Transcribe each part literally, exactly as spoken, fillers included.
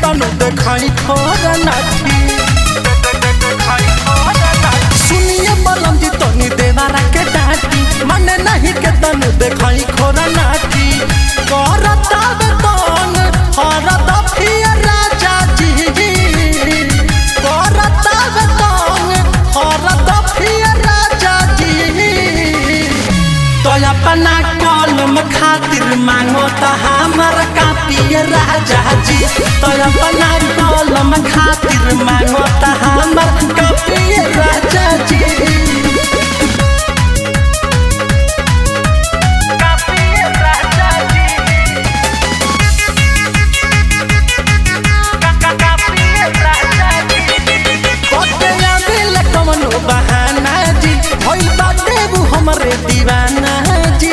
तनु देखाई खोरा नाठी। सुनिए बलम जी तनी देवारा के डाटी मने नहीं के तनु देखाई खोरा नाठी। करता बेतन हरदा फिर राजा जी करता बेतन हरदा फिर राजा जी। तो अपना कलम खातिर मांगो तो हमार कापिए राजा जी। तो अपना कलम खातिर मांगो तो हमार कापिए राजा जी। बहाना जी होई बाटे वो हमरे दीवाना जी।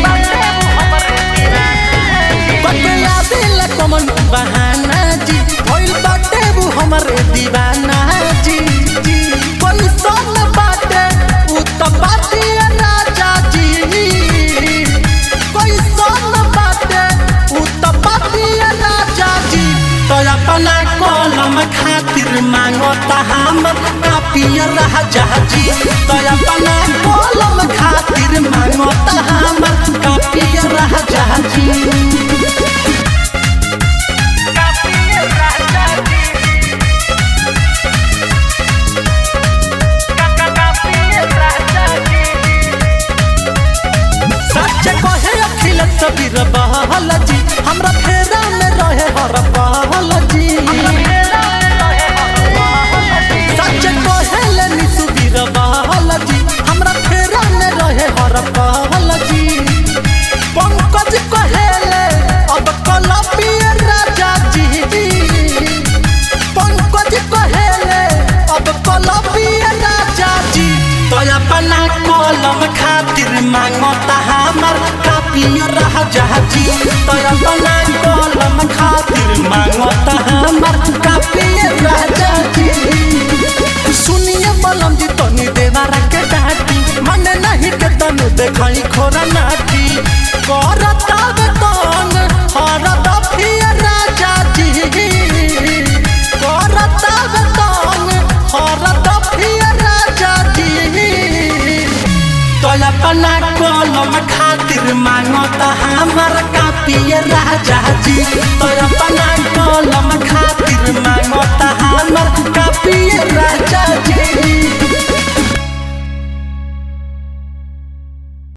बतला दिल कमन बहाना जी होई बाटे वो हमरे दीवाना जी। कोई सोन बाटे उ त बाटे राजा जी। कोई सोन बाटे उ त बाटे राजा जी। तो अपना कलम खातिर मांगो ता हमर कापिए राजा जी। तो अपना कलम खातिर मांगो ता हमर कापिए राजा जी। सच कहे अखिलेश सबीर बहल जी हमरा फेरा में रहे हर पहल जी। सच कहे निसुबीर बहल जी हमरा फेरा में रहे हर पहल जी। पंकज कहेले अब कलपिए राजा जी। पंकज कहेले अब कलपिए राजा जी। तो अपना कलम खातिर मांगो ता हमर कापिए राजा जी। तो अपना कलम खातिर मांगो ता हमर कापिए राजा जी। सुनिए बलम जी तनी देवारा के डाटी मने नहीं के तनु देखाई खोरा नाठी। करता बेतन हरदा फिर राजा जी। करता बेतन हरदा फिर राजा जी। तो अपना कलम खातिर मांगो ता हमर कापिए राजा जी। तो